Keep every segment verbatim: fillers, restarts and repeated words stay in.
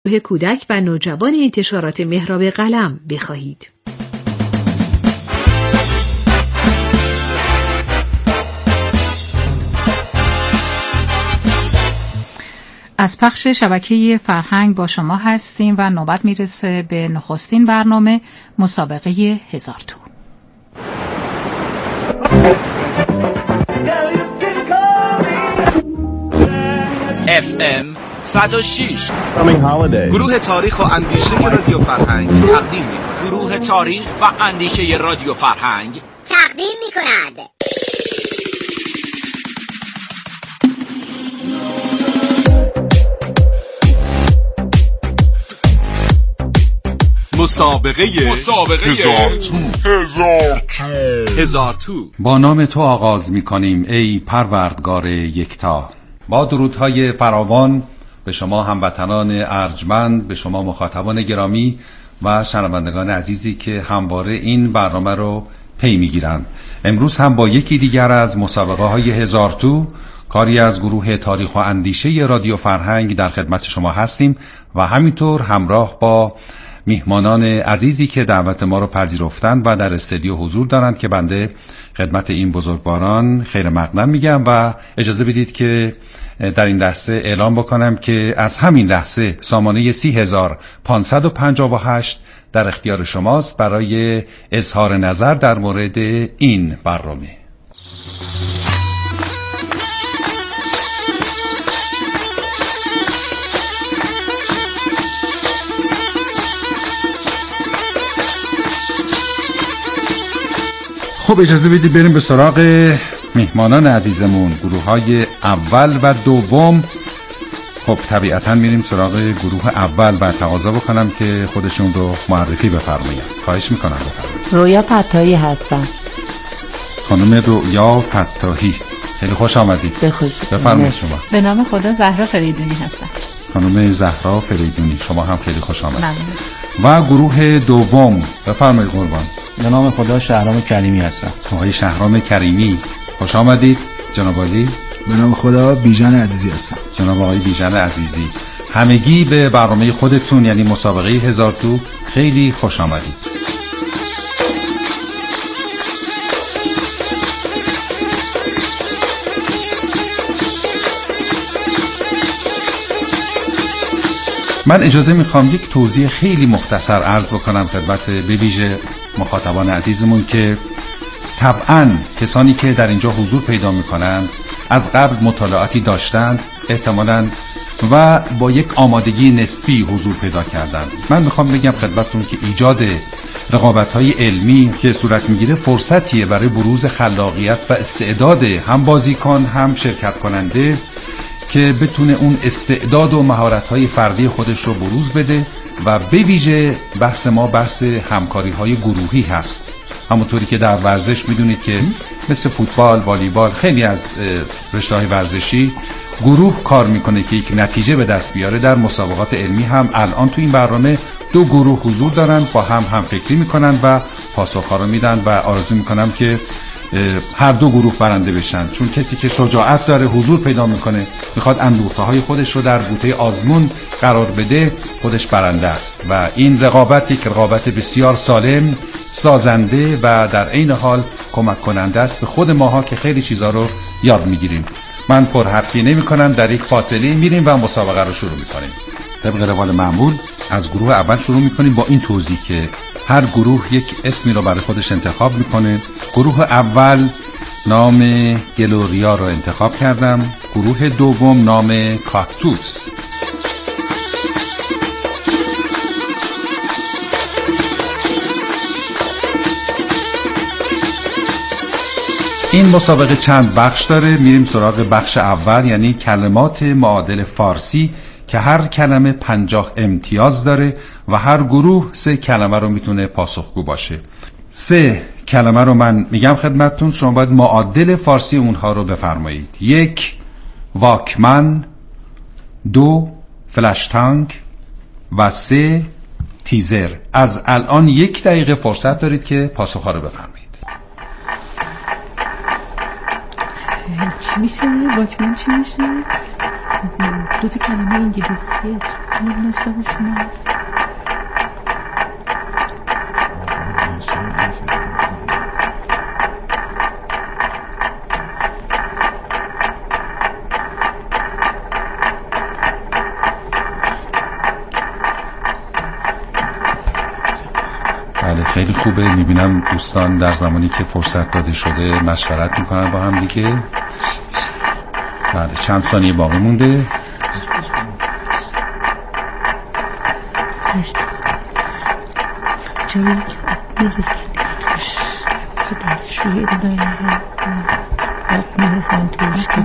گروه کودک و نوجوان انتشارات مهراب قلم بخواهید. از پخش شبکه فرهنگ با شما هستیم و نوبت میرسه به نخستین برنامه مسابقه هزار تو. اف ام صد و شش گروه تاریخ و اندیشه رادیو فرهنگ تقدیم می‌کند. گروه تاریخ و اندیشه رادیو فرهنگ تقدیم می‌کند. مسابقه مسابقه هزار تو هزار تو هزار تو با نام تو آغاز می‌کنیم ای پروردگار یکتا. با درودهای فراوان به شما هموطنان ارجمند، به شما مخاطبان گرامی و شنوندگان عزیزی که همواره این برنامه رو پی میگیرند. امروز هم با یکی دیگر از مسابقه های هزار تو، کاری از گروه تاریخ و اندیشه رادیو فرهنگ، در خدمت شما هستیم و همینطور همراه با میهمانان عزیزی که دعوت ما رو پذیرفتند و در استودیو حضور دارند که بنده خدمت این بزرگواران خیر مقدم میگم و اجازه بدید که در این لحظه اعلام بکنم که از همین لحظه سامانه سی هزار پانصد و پنجاه و هشت در اختیار شماست برای اظهار نظر در مورد این برنامه. خب اجازه بدید بریم به سراغ میهمانان عزیزمون، گروه های اول و دوم. خب طبیعتا میریم سراغ گروه اول و تقاضا بکنم که خودشون رو معرفی بفرمایند. خواهش میکنم بفرمایید. رویا فتاحی هستم. خانم رویا فتاحی، خیلی خوش آمدید. بخوش. بفرمایید شما. به نام خدا زهرا فریدونی هستم. خانم زهرا فریدونی، شما هم خیلی خوش آمدید. ممنون. و گروه دوم، بفرمایید قربان. به نام خدا شهرام کریمی هستم. آقای شهرام کریمی، خوش آمدید. جناب عالی. به نام خدا بیژن عزیزی هستم. جناب آقای بیژن عزیزی، همگی به برنامه خودتون یعنی مسابقه هزار تو خیلی خوش آمدید. من اجازه میخوام یک توضیح خیلی مختصر عرض بکنم خدمت به ویژه مخاطبان عزیزمون که طبعاً کسانی که در اینجا حضور پیدا میکنن از قبل مطالعاتی داشتن احتمالاً و با یک آمادگی نسبی حضور پیدا کردن. من میخوام بگم خدمتتون که ایجاد رقابت‌های علمی که صورت میگیره فرصتیه برای بروز خلاقیت و استعداد هم بازیکن هم شرکت کننده که بتونه اون استعداد و مهارت‌های فردی خودش رو بروز بده و به ویژه بحث ما بحث همکاری‌های گروهی هست. همونطوری که در ورزش میدونید که مثل فوتبال، والیبال، خیلی از رشته‌های ورزشی گروه کار میکنه که یک نتیجه به دست بیاره. در مسابقات علمی هم الان تو این برنامه دو گروه حضور دارن، با هم هم فکری میکنن و پاسخ‌ها رو میدن و آرزو میکنم که هر دو گروه برنده بشن، چون کسی که شجاعت داره حضور پیدا میکنه، میخواد اندوخته‌های خودش رو در بوته آزمون قرار بده، خودش برنده است و این رقابت یک رقابت بسیار سالم، سازنده و در عین حال کمک کننده است به خود ماها که خیلی چیزا رو یاد میگیریم. من پر حرفی نمی کنم، در یک فاصله میریم و مسابقه رو شروع میکنیم. طبق روال معمول از گروه اول شروع میکنیم با این توضیح که هر گروه یک اسمی رو برای خودش انتخاب میکنه. گروه اول نام گلوریا رو انتخاب کردم، گروه دوم نام کاکتوس. این مسابقه چند بخش داره. میریم سراغ بخش اول یعنی کلمات معادل فارسی که هر کلمه پنجاه امتیاز داره و هر گروه سه کلمه رو میتونه پاسخگو باشه. سه کلمه رو من میگم خدمتتون، شما باید معادل فارسی اونها رو بفرمایید. یک، واکمن. دو، فلش تانک. و سه، تیزر. از الان یک دقیقه فرصت دارید که پاسخها رو بفرمایید. چی میشه؟ واکمن چی میشه؟ دو تا کلمه انگلیسیه. بله خیلی خوبه. میبینم دوستان در زمانی که فرصت داده شده مشورت میکنن با هم دیگه. بله چند ثانیه باقی مونده. دستشویی داره آب میرسن توش که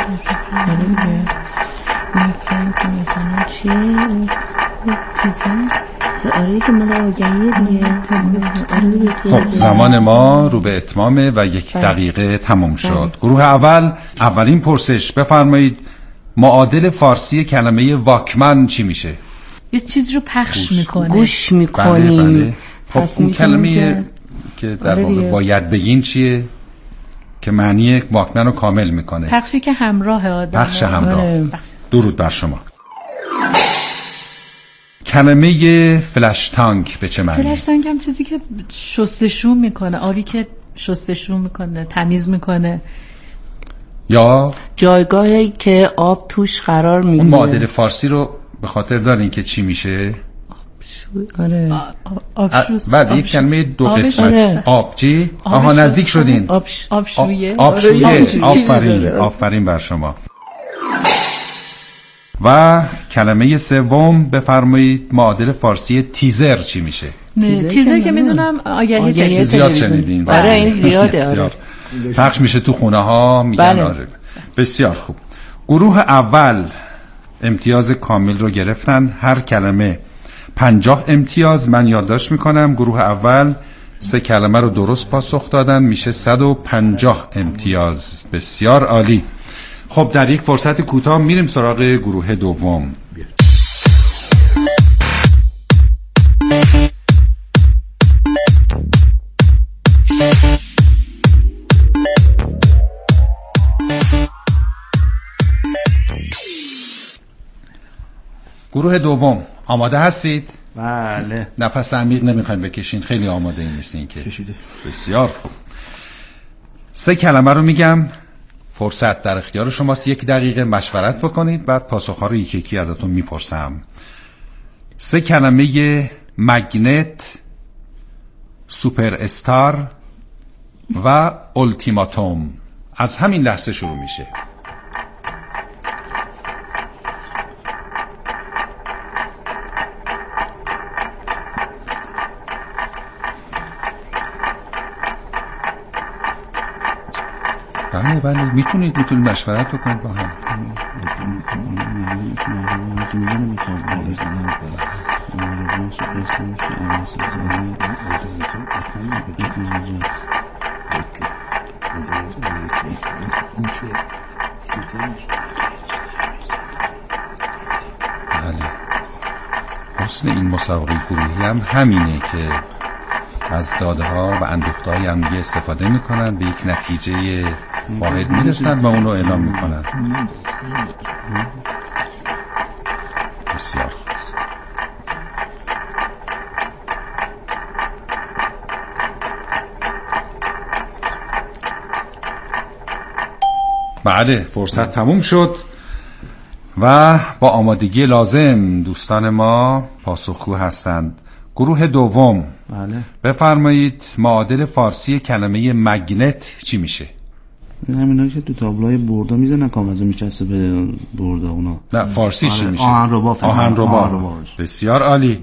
میکنن که میکنن چیه چیزا آره که مال آگهیه دیگه. خب زمان ما رو به اتمامه و یک دقیقه تموم شد. گروه اول اولین پرسش بفرمایید معادل فارسی کلمه واکمن چی میشه؟ یه چیز رو پخش میکنه، گوش میکنیم. بله بله. خب اون کلمه که در واقع باید بگین چیه که معنی واکمن رو کامل میکنه؟ پخشی که همراه آدم. پخش همراه. درود بر شما. کلمه فلش تانک به چه معنی؟ فلش تانک هم چیزی که شستشو میکنه، آبی که شستشو میکنه، تمیز میکنه، یا جایگاهی که آب توش قرار میگیره. اون معادل فارسی رو به خاطر دارین که چی میشه؟ آره آبشوست. بعد یک کلمه دو قسمت. آب چی؟ آها نزدیک شدین. آبشویه. آبشویه. آفرین آفرین بر شما. و کلمه سوم بفرمایید معادل فارسی تیزر چی میشه؟ تیزر, تیزر که میدونم آگهی تلویزیون. زیاد شنیدین. آره این زیاده. پخش میشه تو خونه ها میگن. آره بسیار خوب. گروه اول امتیاز کامل رو گرفتن، هر کلمه پنجاه امتیاز. من یادداشت میکنم گروه اول سه کلمه رو درست پاسخ دادن، میشه صد و پنجاه امتیاز. بسیار عالی. خب در یک فرصت کوتاه میریم سراغ گروه دوم. گروه دوم آماده هستید؟ بله. نفس عمیق نمیخوایم بکشین، خیلی آماده این نیستین که؟ کشیده. بسیار خوب. سه کلمه رو میگم، فرصت در اختیار شماست، یک دقیقه مشورت بکنید، بعد پاسخ‌ها رو یکی یکی ازتون میپرسم. سه کلمه مگنت، سوپر استار و اولتیماتوم از همین لحظه شروع میشه. بله بله میتونید میتونید مشورت بکنید با هم. بله حسن این مسابقه گروهی هم همینه که از داده ها و اندوخته های هم دیگه استفاده میکنن، به یک نتیجه واحد میرسن و اونو اعلام میکنن. بسیار خوب. بله فرصت تموم شد و با آمادگی لازم دوستان ما پاسخگو هستند. گروه دوم بله. بفرمایید معادل فارسی کلمه مگنت چی میشه؟ همینا که تو تابلوی بردا میزنن کاغذ میچسبه به بردا اونا. نه فارسی چی میشه؟ آهنربا. آهنربا. بسیار عالی.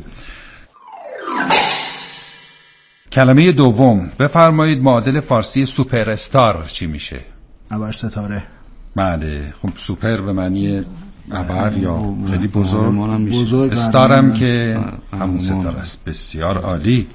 کلمه دوم بفرمایید معادل فارسی سوپر استار چی میشه؟ ابر ستاره. بله خب سوپر به معنی ابر یا خیلی بزرگ، بزرگ استارم که همون ستاره است. بسیار عالی.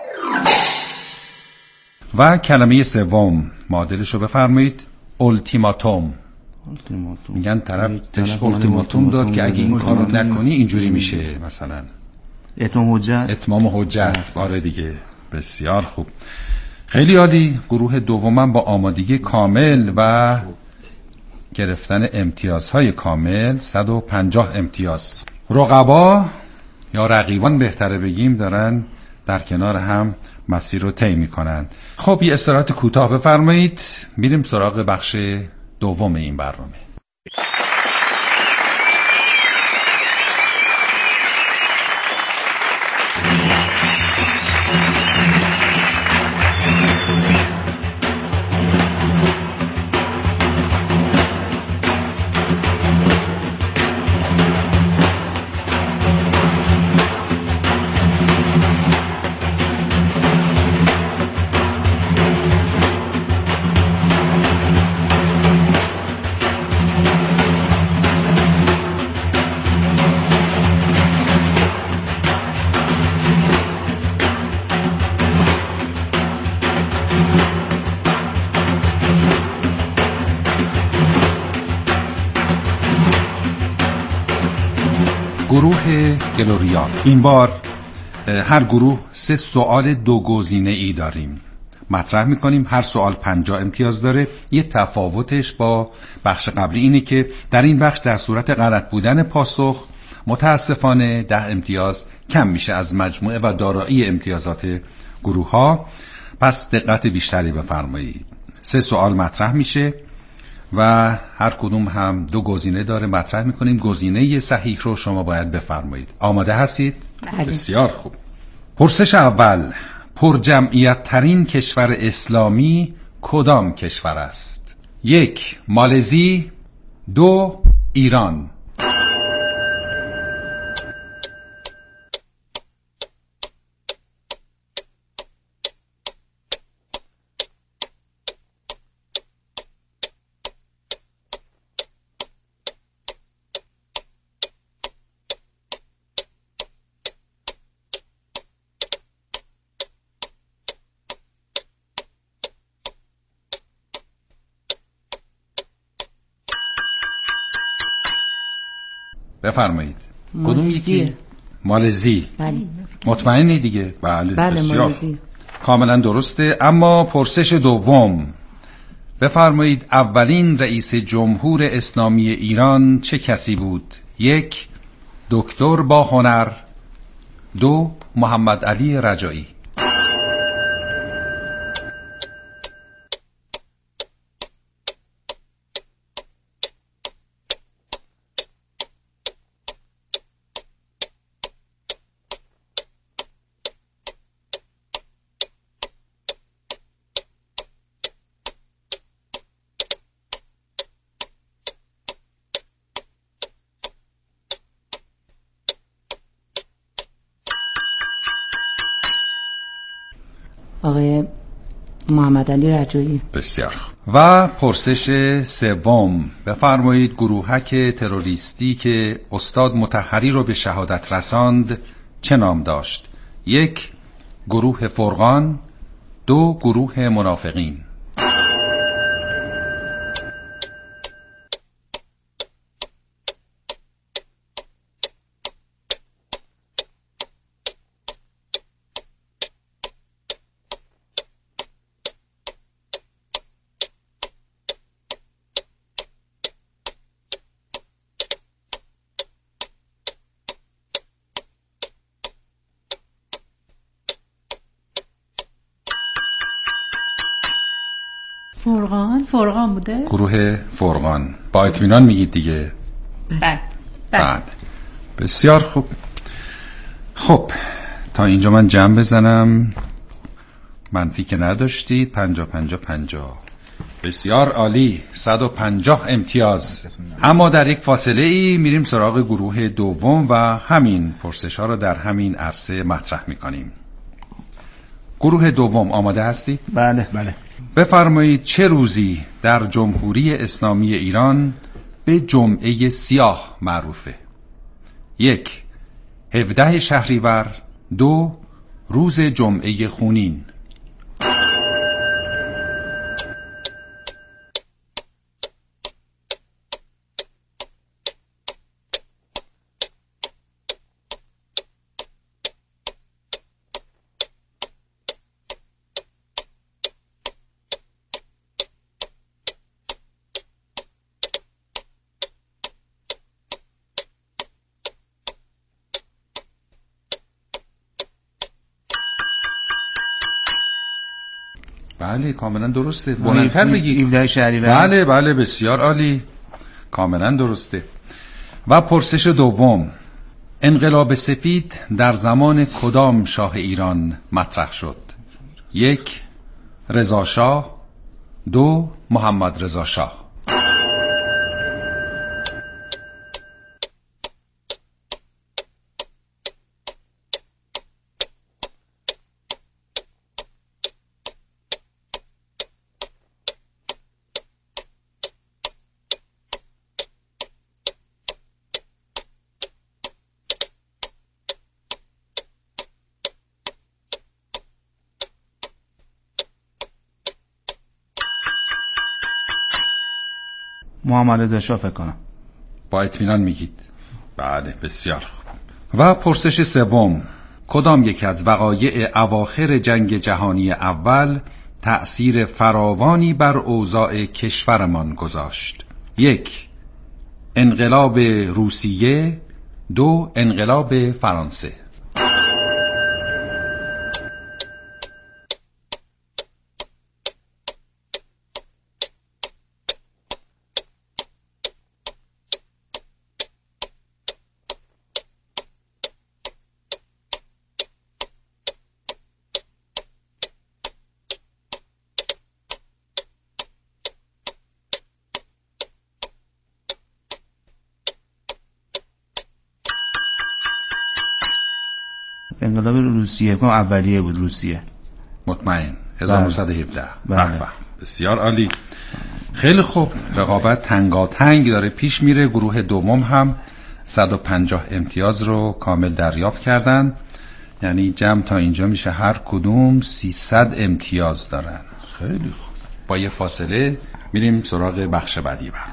و کلمه سوم معادلش رو بفرمایید اولتیماتوم. میگن طرف تش اولتیماتوم داد که اگه این کارو نکنی اینجوری میشه، مثلا اتمام حجت. اتمام حجت. باره دیگه. بسیار خوب. خیلی عالی. گروه دومم با آمادگی کامل و گرفتن امتیازهای کامل صد و پنجاه امتیاز. رقبا یا رقیبان بهتره بگیم دارن در کنار هم مسیر رو طی میکنن. خب یه استراحت کوتاه بفرمایید، میریم سراغ بخش دوم این برنامه. گروه گلوریا. این بار هر گروه سه سوال دو گزینه ای داریم مطرح میکنیم. هر سوال پنجاه امتیاز داره. یه تفاوتش با بخش قبلی اینه که در این بخش در صورت غلط بودن پاسخ متاسفانه ده امتیاز کم میشه از مجموعه و دارایی امتیازات گروه ها. پس دقت بیشتری بفرمایید. سه سوال مطرح میشه و هر کدوم هم دو گزینه داره مطرح میکنیم. گزینه صحیح رو شما باید بفرمایید. آماده هستید؟ بله. بسیار خوب. پرسش اول: پرجمعیت ترین کشور اسلامی کدام کشور است؟ یک، مالزی. دو، ایران. بفرمایید. کدوم یکی؟ مالزی. بله. مطمئنی دیگه؟ بله. بله بسیار مالزی. کاملا درسته. اما پرسش دوم: بفرمایید اولین رئیس جمهور اسلامی ایران چه کسی بود؟ یک، دکتر با هنر. دو، محمد علی رجایی. آقای محمد علی رجایی. بسیار. و پرسش سوم: بفرمایید گروهک تروریستی که استاد مطهری رو به شهادت رساند چه نام داشت؟ یک، گروه فرقان. دو، گروه منافقین. فرقان فرقان بوده؟ گروه فرقان. با اطمینان میگید دیگه؟ بله. بله. بسیار خوب. خب تا اینجا من جمع بزنم. منفی که نداشتید. پنجا پنجا پنجا. بسیار عالی. صد و پنجاه امتیاز. اما در یک فاصله ای میریم سراغ گروه دوم و همین پرسش ها رو در همین عرصه مطرح میکنیم. گروه دوم آماده هستید؟ بله بله. بفرمایید چه روزی در جمهوری اسلامی ایران به جمعه سیاه معروفه؟ یک، هفده شهریور. دو، روز جمعه خونین. بله کاملا درسته. بلندتر بگی. هفده شهریور. بله بله بسیار عالی، کاملا درسته. و پرسش دوم، انقلاب سفید در زمان کدام شاه ایران مطرح شد؟ یک رضا شاه، دو محمد رضا شاه. محمد رضا شاه فکر کنم. با اطمینان میگید؟ بله بسیار خوب. و پرسش سوم، کدام یک از وقایع اواخر جنگ جهانی اول تأثیر فراوانی بر اوضاع کشورمان گذاشت؟ یک انقلاب روسیه، دو انقلاب فرانسه. انقلاب روسیه کنم اولیه بود. روسیه مطمئن. هزار و نهصد و هفده. بله. بسیار عالی. خیلی خوب، رقابت تنگاتنگ داره پیش میره. گروه دوم هم صد و پنجاه امتیاز رو کامل دریافت کردن، یعنی جمع تا اینجا میشه هر کدوم سیصد امتیاز دارن. خیلی خوب. با یه فاصله میریم سراغ بخش بعدی برنامه.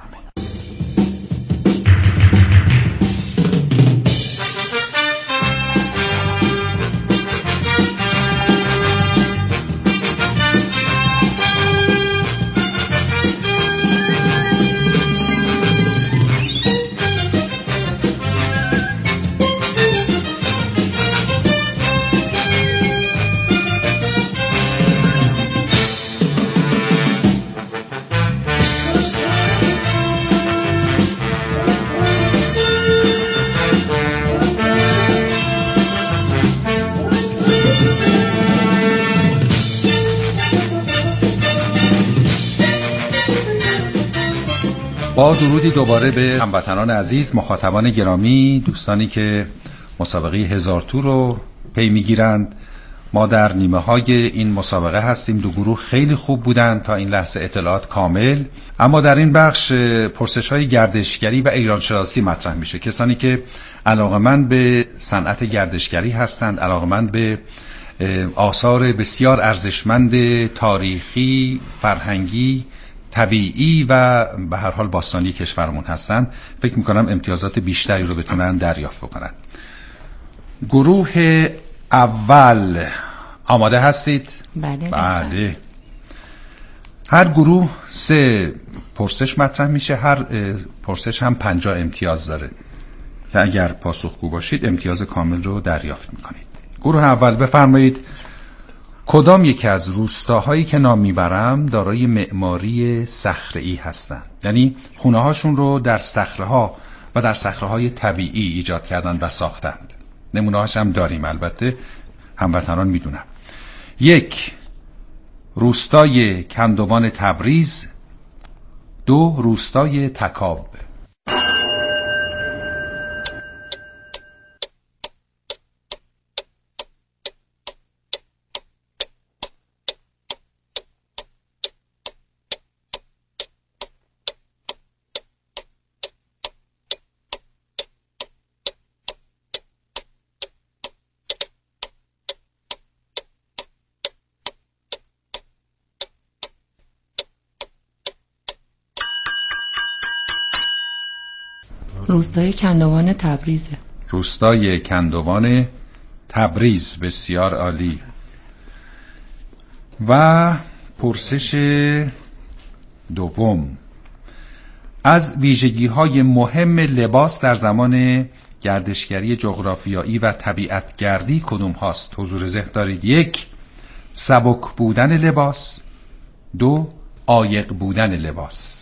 با درودی دوباره به هموطنان عزیز، مخاطبان گرامی، دوستانی که مسابقه هزار تو رو پی میگیرند. ما در نیمه های این مسابقه هستیم. دو گروه خیلی خوب بودند تا این لحظه، اطلاعات کامل، اما در این بخش پرسش های گردشگری و ایرانشناسی مطرح میشه. کسانی که علاقمند به صنعت گردشگری هستند، علاقمند به آثار بسیار ارزشمند تاریخی، فرهنگی، طبیعی و به هر حال باستانی کشورمون هستن، فکر میکنم امتیازات بیشتری رو بتونن دریافت بکنن. گروه اول آماده هستید؟ بله. بله. هر گروه سه پرسش مطرح میشه، هر پرسش هم پنجاه امتیاز داره که اگر پاسخگو باشید امتیاز کامل رو دریافت میکنید. گروه اول، بفرمایید کدام یکی از روستاهایی که نام میبرم دارای معماری صخره‌ای هستند؟ یعنی خونه هاشون رو در صخره‌ها و در صخره‌های طبیعی ایجاد کردن و ساختند. نمونه هاش هم داریم، البته هموطنان میدونن. یک روستای کندوان تبریز، دو روستای تکاب. روستای کندوان تبریزه. روستای کندوان تبریز، بسیار عالی. و پرسش دوم، از ویژگی‌های مهم لباس در زمان گردشگری جغرافیایی و طبیعتگردی کدوم هاست؟ حضور ذهن دارید. یک سبک بودن لباس، دو، عایق بودن لباس.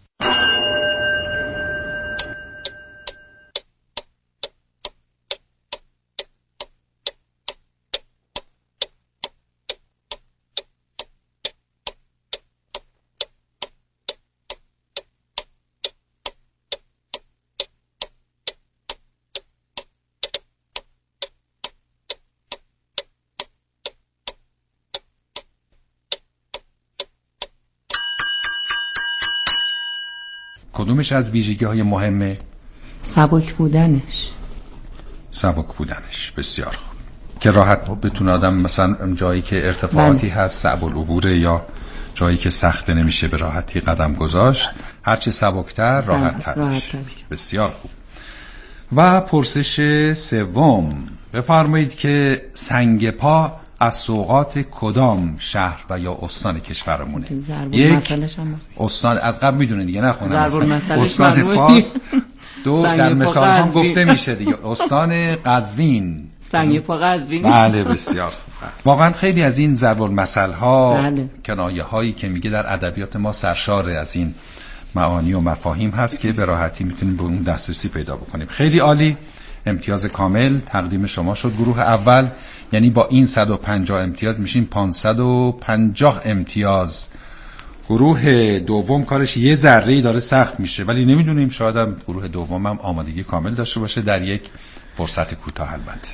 کدومش از ویژگی‌های مهمه؟ سبک بودنش. سبک بودنش، بسیار خوب. که راحت بتونه آدم مثلا جایی که ارتفاعاتی هست صعب العبوره یا جایی که سخته نمیشه به راحتی قدم گذاشت، هرچه سبکتر راحت‌تر میشه. بسیار خوب. و پرسش سوم، بفرمایید که سنگ پا از سوغات کدام شهر و یا استان کشورمونه؟ یک، استان از قبل میدونین دیگه، نخونم استان فارس. دو، در مثال هم گفته میشه دیگه، استان قزوین. سنگ پا قزوین. بله بسیار. واقعا خیلی از این ضرب المثل ها، کنایه هایی که میگه در ادبیات ما سرشار از این معانی و مفاهیم هست که به راحتی میتونیم به اون دسترسی پیدا بکنیم. خیلی عالی، امتیاز کامل تقدیم شما شد گروه اول. یعنی با این صد و پنجاه امتیاز میشین پانصد و پنجاه امتیاز. گروه دوم کارش یه ذره‌ای داره سخت میشه، ولی نمیدونیم، شاید هم گروه دوم هم آمادگی کامل داشته باشه در یک فرصت کوتاه. البته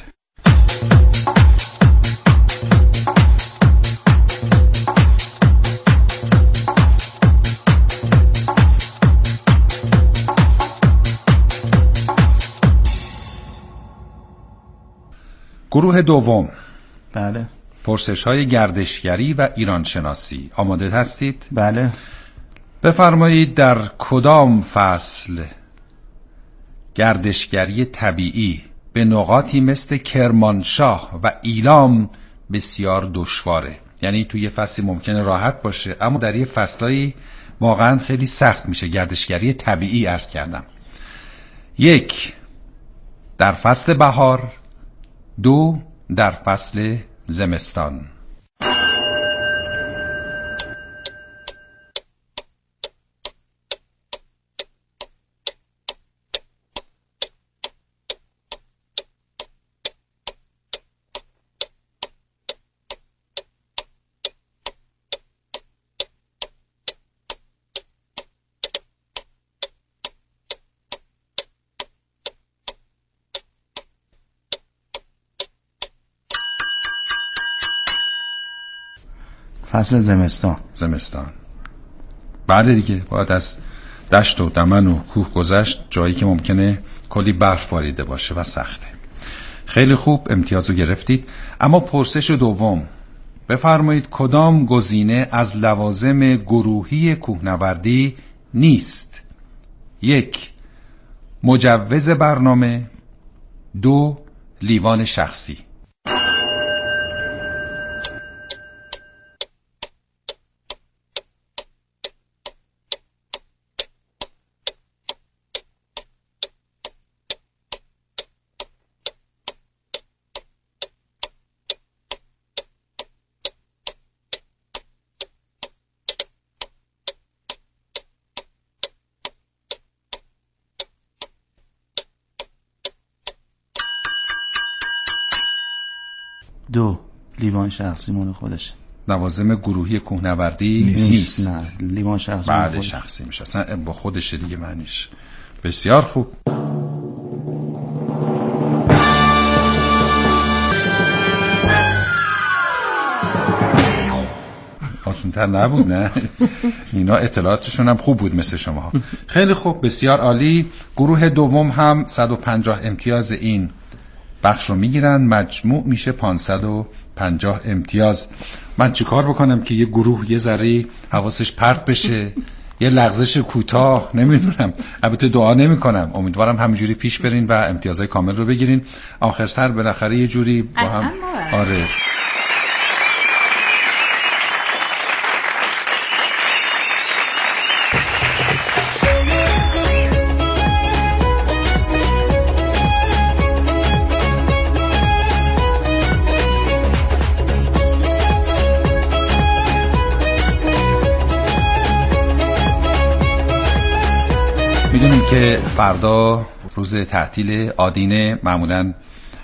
گروه دوم. بله. پرسش های گردشگری و ایران شناسی. آماده هستید؟ بله. بفرمایید در کدام فصل گردشگری طبیعی به نقاطی مثل کرمانشاه و ایلام بسیار دشواره؟ یعنی توی یه فصلی ممکنه راحت باشه اما در یه فصلایی واقعا خیلی سخت میشه. گردشگری طبیعی عرض کردم. یک، در فصل بهار. دو، در فصل زمستان. فصل زمستان. زمستان. بعد دیگه باید از دشت و دمن و کوه گذشت، جایی که ممکنه کلی برف باریده باشه و سخته. خیلی خوب، امتیازو گرفتید. اما پرسش دوم، بفرمایید کدام گزینه از لوازم گروهی کوهنوردی نیست؟ یک، مجوز برنامه. دو، لیوان شخصی. دو، لیوان شخصی مال خودشه. لوازم گروهی کوهنوردی نیست, نیست. نه، لیوان شخصی. بعد شخصی میشه، اصلا با خودشه دیگه معنیش. بسیار خوب. آسونتر نبود نه؟ اینا اطلاعاتشون هم خوب بود مثل شما. خیلی خوب، بسیار عالی. گروه دوم هم صد و پنجاه امتیاز این بخش رو میگیرن، مجموع میشه پانصد و پنجاه امتیاز. من چیکار بکنم که یه گروه یه ذره حواسش پرت بشه، یه لغزش کوتاه؟ نمیدونم، البته دعا نمی کنم، امیدوارم همینجوری پیش برین و امتیازهای کامل رو بگیرین. آخر سر بالاخره یه جوری با هم. آره میدونیم که فردا روز تعطیل آدینه، معمولاً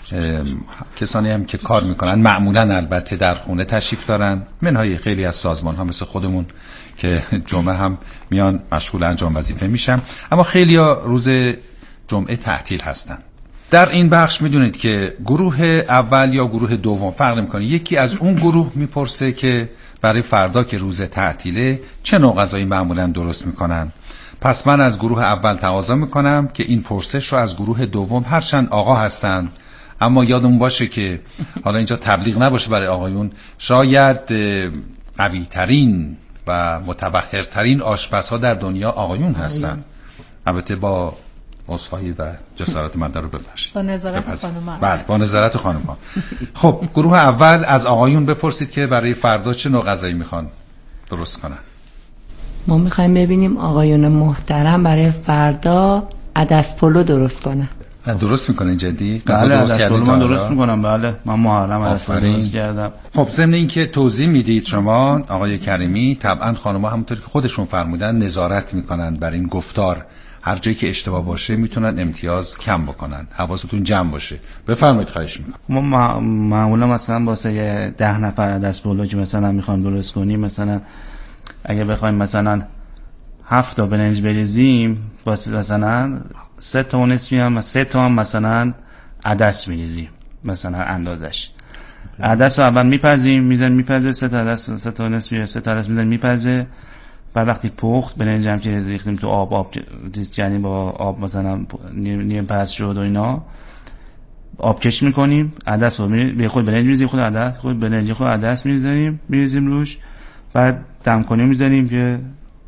کسانی هم که کار میکنن معمولاً البته در خونه تشریف دارن، منهای خیلی از سازمان ها مثل خودمون که جمعه هم میان مشغول انجام وظیفه میشن، اما خیلی ها روز جمعه تعطیل هستن. در این بخش میدونید که گروه اول یا گروه دوم فرق میکنه. یکی از اون گروه میپرسه که برای فردا که روز تعطیله چه نوع غذایی معمولاً درست میکنن. پس من از گروه اول تقاضا میکنم که این پرسش رو از گروه دوم، هرچند آقا هستن اما یادمون باشه که حالا اینجا تبلیغ نباشه برای آقایون، شاید قوی ترین و متبحرترین آشپزها در دنیا آقایون هستن. البته با عذرخواهی و جسارت من رو ببخشید، با نظارت خانم. بله، با نظارت خانم ها. خب گروه اول از آقایون بپرسید که برای فردا چه نوع غذایی میخوان درست کنن. ما میخوایم ببینیم آقایون محترم برای فردا عدس پلو درست کنن. درست میکنه جدی؟ بله عدس پلو من درست میکنم. بله من محرم عدس پلو درست کردم. خب ضمن اینکه توضیح میدید شما آقای کریمی، طبعا خانم‌ها همونطور که خودشون فرمودن نظارت میکنن بر این گفتار، هر جایی که اشتباه باشه میتونن امتیاز کم بکنن. حواستون جمع باشه. بفرمایید خواهش میکنم. ما معمولا مثلا واسه ده نفر عدس پلو که مثلا میخوایم درست کنیم، مثلا اگه بخوایم مثلا هفت تا برنج بریزیم، واسه مثلا سه تا و نصفی هم سه تا هم مثلا عدس میریزیم، مثلا اندازش. عدس رو اول میپزیم، میزن میپزه، سه تا عدس، سه تا و نصفی سه تا عدس میزن میپزه. بعد وقتی پخت برنج هم که ریختیم تو آب، آب یعنی با آب مثلا نیم پز شد و اینا، آب کش میکنیم، عدس رو به خود برنج میریزیم، خود عدس، خود برنج خود عدس میریزیم میریزیم روش، بعد دم کنیم میذاریم که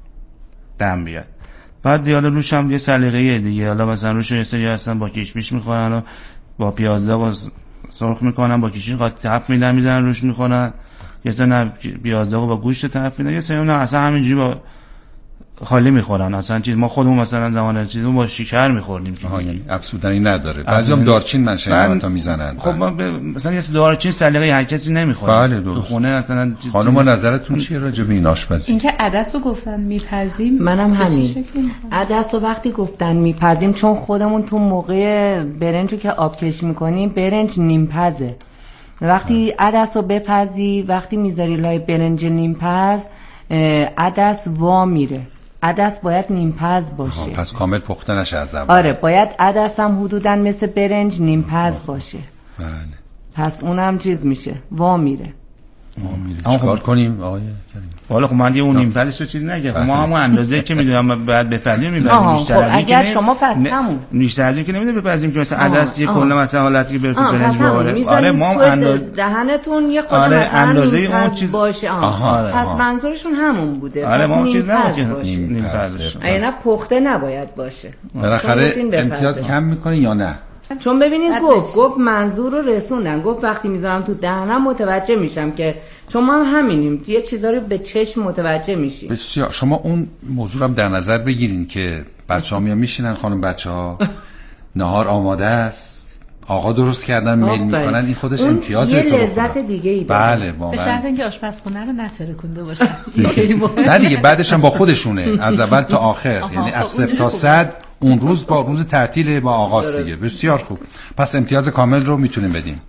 دم بیاد. بعد حالا روش هم یه سلیقه‌ای دیگه، حالا مثلا روش یه سری هستن با کشمش میخورن، با پیازا با سرخ میکنن، با کشمش قاطی تف میدن میذارن روش میخورن، یه سری پیازا با گوشت تف میدن، یه سری اون اصلا همینجوری با خالی میخورن. اصلا چیز ما خودمون مثلا زمان چیزو با شکر میخوردیم که یعنی افسودنی نداره. بعضیام دارچین من شنیدم تا میزنن. خب ما ب... مثلا یه دارچین سلیقه هر کسی نمیخوره. بله درست. خونه مثلا خانم نظرتون چیه راجع به این آشپزی؟ اینکه عدس رو گفتن میپزیم، منم همین. عدس رو وقتی گفتن میپزیم، چون خودمون تو موقع برنجو که آب کش میکنیم برنج نیم پزه. وقتی عدس رو بپزی، وقتی میذاری لای برنج نیم پز، عدس وا میره. عدس باید نیم پز باشه. پس کامل پخته نشه از اول. آره باید عدس هم حدوداً مثل برنج نیم پز باشه. بله. پس اونم چیز میشه، وا میره. وا میره. چیکار کنیم آقای کریم؟ والا خب من دیگه اون نیم پزش رو چیز نگه. خب ما همون اندازه که میدونم بعد بپزیم میبریم بیشتر. خب اگر شما پس همون بیشتر از این که نمیدونم بپزیم که مثلا عدس یه کلا مثلا حالتی که بره تو برنج باره. آره ما اندازه دهنتون یه خورده آره اندازه اون چیز باشه. آها. پس منظورشون همون بوده. آره ما چیز نمیشه نیم پزش. اینا پخته نباید باشه. بالاخره امتیاز کم میکنه یا نه؟ چون ببینید گفت گفت منظور رو رسوندن، گفت وقتی میذارم تو دهنم متوجه میشم که چون ما هم همینیم، یه چیزا رو به چشم متوجه میشیم. بسیار. شما اون موضوع هم در نظر بگیرین که بچه‌ها میان میشینن، خانم بچه‌ها نهار آماده است، آقا درست کردن میل میکنن، این خودش امتیازه. یه لذت دیگه ای داره. بله واقعا. به شرط اینکه آشپزخونه رو نترکونده باشه. نه دیگه بعدش هم با خودشونه از اول تا آخر، یعنی از صفر تا صد اون روز با روز تعطیل با آغاز دیگه. بسیار خوب. پس امتیاز کامل رو میتونیم بدیم.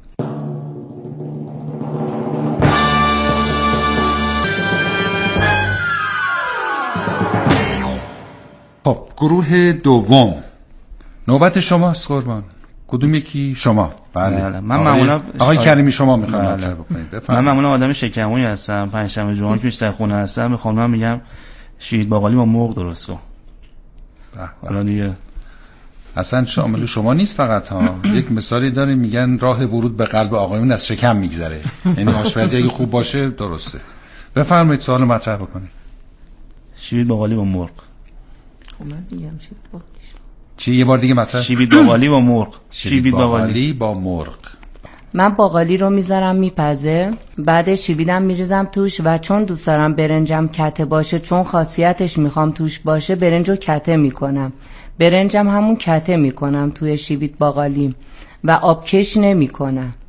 خب گروه دوم نوبت شماست قربان. کدوم یکی شما؟ بله, بله. من معمولا آقای کریمی شما میخوام مطرح بکنید. من معمولا آدم شکمویی هستم. پنجشنبه جمعه که بیشتر خونه هستم به خانمم میگم شیرید باقالی با مرغ درست کن. حالا دیگه اصلا شامل شما نیست فقط ها. یک مثالی داره میگن راه ورود به قلب آقایون از شکم میگذره. یعنی آشپزی اگه خوب باشه درسته. بفرمایید سوال مطرح بکنید. شیرید باقالی با مرغ. خب من میگم شیرید باقالی. چی یه بار دیگه مطرح؟ شیرید باقالی با مرغ. شیرید باقالی با مرغ. من باقالی رو میذارم میپزه، بعد شیویدم میریزم توش و چون دوست دارم برنجم کته باشه، چون خاصیتش میخوام توش باشه، برنجو کته میکنم. برنجم همون کته میکنم توی شیوید باقالیم و آبکش نمیکنم.